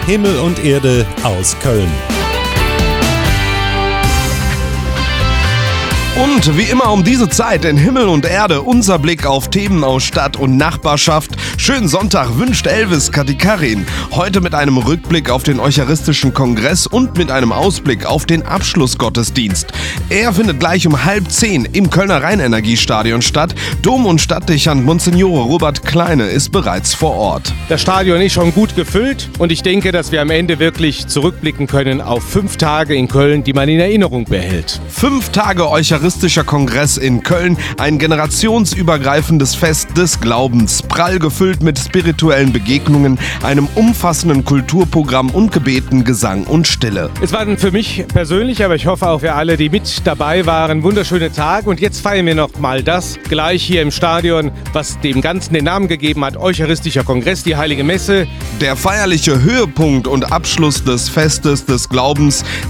Himmel und Erde aus Köln. Und wie immer um diese Zeit in Himmel und Erde unser Blick auf Themen aus Stadt und Nachbarschaft. Schönen Sonntag wünscht Elvis Katikarin. Heute mit einem Rückblick auf den Eucharistischen Kongress und mit einem Ausblick auf den Abschlussgottesdienst. Er findet gleich um 9:30 im Kölner Rheinenergiestadion statt. Dom- und Stadtdechant Monsignore Robert Kleine ist bereits vor Ort. Das Stadion ist schon gut gefüllt und ich denke, dass wir am Ende wirklich zurückblicken können auf 5 Tage in Köln, die man in Erinnerung behält. 5 Tage Eucharistischer Kongress in Köln, ein generationsübergreifendes Fest des Glaubens, prall gefüllt mit spirituellen Begegnungen, einem umfassenden Kulturprogramm und Gebeten, Gesang und Stille. Es waren für mich persönlich, aber ich hoffe auch für alle, die mit dabei waren, wunderschöne Tage. Und jetzt feiern wir noch mal das gleich hier im Stadion, was dem Ganzen den Namen gegeben hat, Eucharistischer Kongress, die Heilige Messe. Der feierliche Höhepunkt und Abschluss des Festes des Glaubens